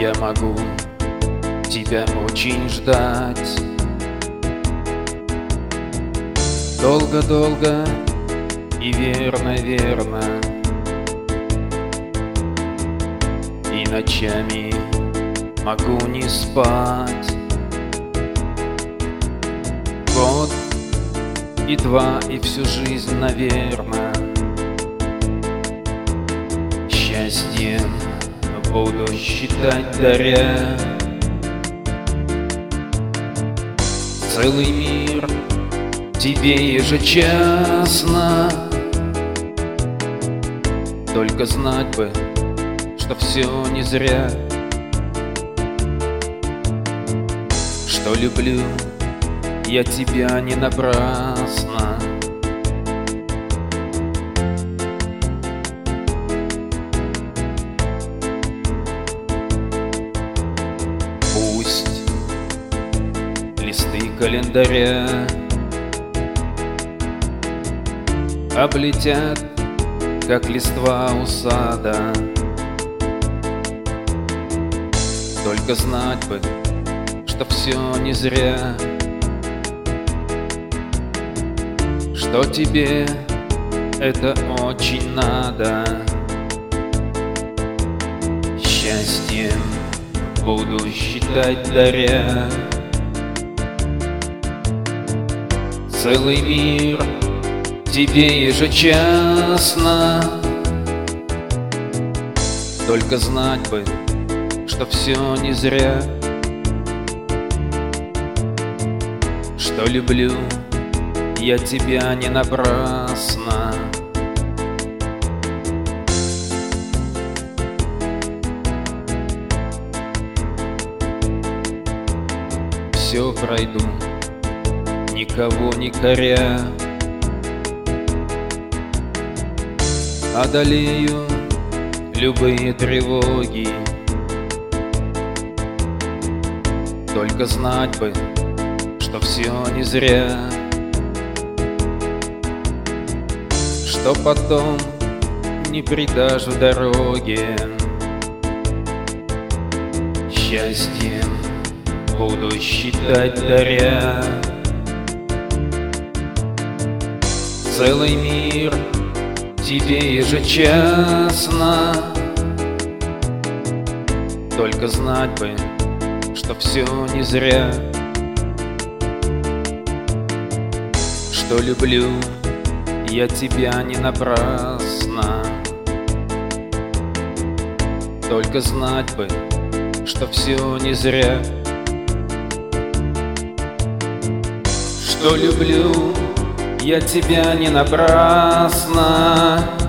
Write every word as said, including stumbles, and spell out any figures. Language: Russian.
Я могу тебя очень ждать долго-долго и верно-верно, и ночами могу не спать. Год и два, и всю жизнь, наверно, счастьем буду считать, даря. Целый мир тебе ежечасно, только знать бы, что все не зря, что люблю я тебя не напрасно. Пусть листы календаря облетят, как листва у сада, только знать бы, что все не зря, что тебе это очень надо. Счастьем буду считать, даря. Целый мир тебе ежечасно, только знать бы, что все не зря, что люблю я тебя не напрасно. Все пройду, никого не коря, одолею любые тревоги, только знать бы, что все не зря, что потом не предашь в дороге. Счастьем буду считать, даря. Целый мир тебе ежечасно, только знать бы, что все не зря, что люблю я тебя не напрасно, только знать бы, что все не зря, что люблю я тебя не напрасно.